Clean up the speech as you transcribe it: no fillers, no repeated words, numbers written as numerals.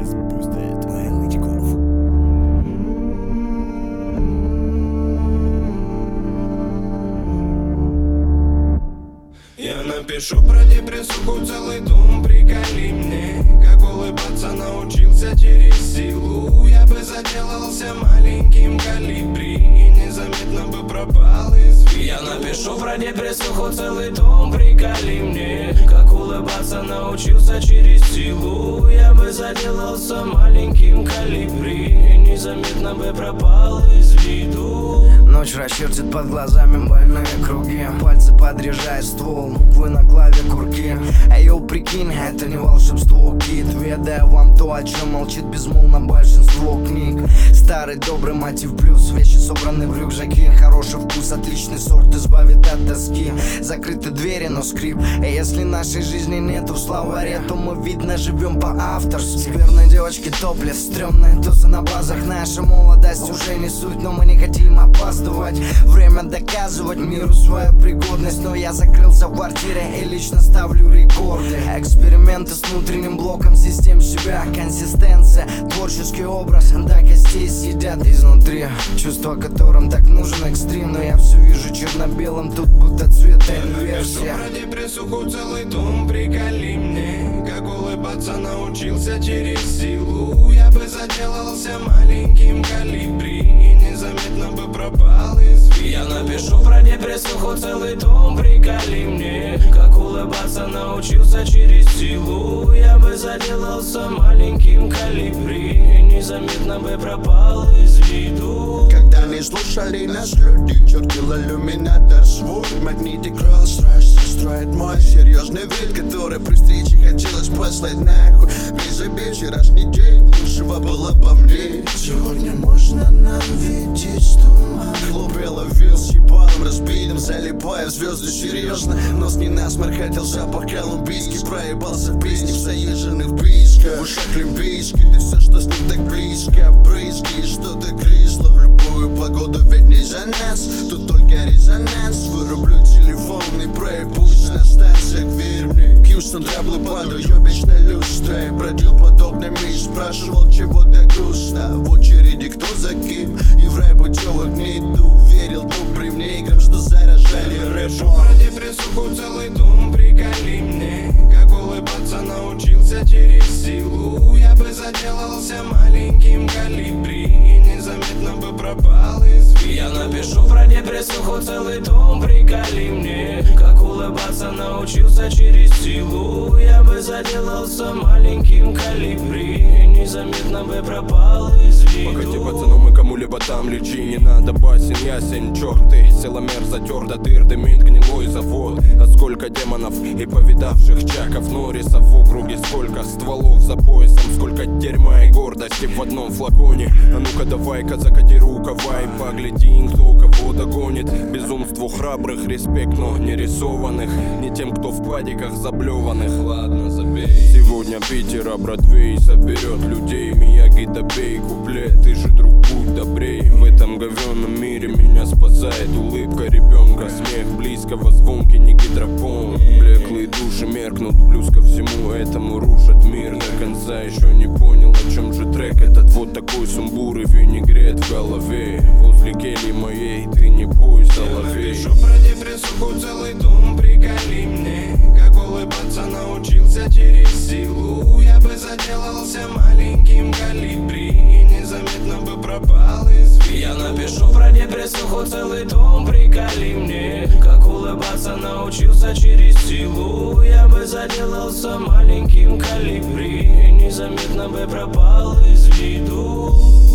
Я напишу про депрессуху целый том, приколи мне, как улыбаться научился через силу. Я бы заделался маленьким калибри и незаметно бы пропал из виду. Я напишу про депрессуху целый том, приколи мне, как улыбаться научился через силу. Я бы заделался маленьким калибри и незаметно бы пропал из виду. Ночь расчертит под глазами больные круги, пальцы подрежают ствол, буквы на клаве курки. Йоу, прикинь, это не волшебство, кит. Ведаю вам то, о чем молчит безмолвно большинство книг. Старый добрый мотив плюс, вещи собраны в рюкзаки. Хороший вкус, отличный сорт, избавит от тоски. Закрыты двери, но скрип. Если нашей жизни нету в словаре, то мы, видно, живем по авторству. Скверные девочки топлес, стрёмные тусы на базах. Наша молодость уже не суть, но мы не хотим опаздывать. Время доказывать миру свою пригодность, но я закрылся в квартире и лично ставлю рекорды. Эксперименты с внутренним блоком систем себя. Консистенция, творческий образ до костей сидят изнутри. Чувство, которым так нужен экстрим, но я все вижу черно-белым, тут будто цвета инверсия. Про депрессуху целый том, приколи мне, как улыбаться научился через силу. Я бы заделался маленьким калибри и незаметно бы пропал из виду. Я напишу про депрессуху целый том, приколи мне, как улыбаться научился через силу. Я бы заделался маленьким калибри и незаметно бы пропал из виду. Когда не слушали нас люди, чертил иллюминатор свой. Магнитик Rolls-Royce строит мой серьезный вид, который при встрече хотелось послать нахуй. Весь вчерашний день лучшего было по мне. Сегодня можно нам видеть туман. Хлопело вил с ебалом разбитым, залипая в звезды серьезно. Нос не насморк, хотел запах колумбийский. Проебался в песне в заезженных бисках. В ушах олимпийский, ты все, что с ним так близко. Брызги и что-то крисло в любую погоду, ведь не за нас. Тут только резонанс. Вырублю телефон и проебусь на станциях, верь мне. Хьюстон, траблы падаю, ёбично люстра. И бродил подобными и спрашивал, чего так грустно. В очереди кто за кем, и в рай путевок не иду. Верил добрым неграм, что заражали рэпом. Про депрессуху целый том, приколи мне, как улыбаться научился через силу. Я бы заделался маленьким калибри и незаметно бы пропал из виду. Я напишу про депрессуху целый том, приколи мне, как улыбаться научился через силу. Я бы заделался маленьким калибри и незаметно бы пропал из виду. Покати, пацану, мы кому-либо там лечи, не надо басен, ясен, черты. Силомер затер до дыр, дымит гнилой завод. А сколько демонов и повидавших чаков Норриса в округе, сколько стволов за поясом, сколько дерьма и гордости в одном флаконе. А ну-ка давай-ка закати рукава и погляди, кто кого догонит. Безумству храбрых респект, но не рисованных, не тем, кто в падиках заблеванных. Ладно, забей. Сегодня Питера Бродвей соберет людей. Мияги добей, куплет, ты же друг, будь добрей. В этом говёном мире меня спасает улыбка ребенка, смех близкого, звонкий не гидропон. Блеклые души меркнут, плюс ко всему этому рушат мир. До конца еще не понял, о чем же трек этот. Вот такой сумбур и винегрет в голове. Возле кельи моей ты не бойся, лови. Я напишу про депрессуху целый том, приколи мне, как улыбаться научился через силу. Я бы заделался маленьким калибри и незаметно бы пропал из виду. Я напишу про депрессуху целый том, приколи мне, как улыбаться научился через силу. Я бы заделался маленьким калибри и незаметно бы пропал из виду.